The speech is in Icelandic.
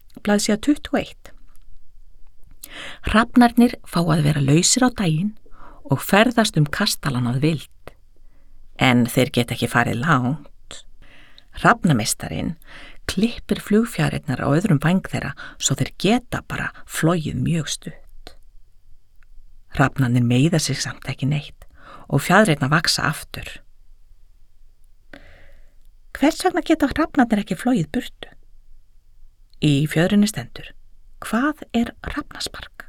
Blaðsíða 21. Hrafnarnir fá að vera lausir á daginn og ferðast kastalan að vild. En þeir geta ekki farið langt. Hrafnameistarinn klippir flugfjarirnar á öðrum væng þeirra svo þeir geta bara flogið mjög stutt. Hrafnarnir meiða sig samt ekki neitt og fjaðrirnar vaxa aftur. Hvers vegna geta hrafnarnir ekki flogið burtu? Í fjöðrinni stendur: Hvað er hrafnaspark?